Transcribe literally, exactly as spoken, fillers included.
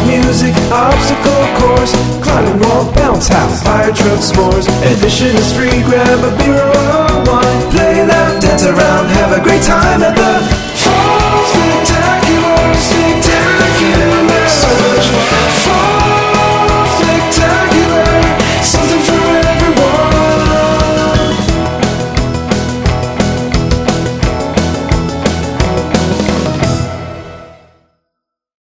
music, obstacle course, climbing wall, bounce house, fire truck, s'mores. Admission is free, grab a beer or a wine, play, laugh, dance around, have a great time at the Fall Spectacular.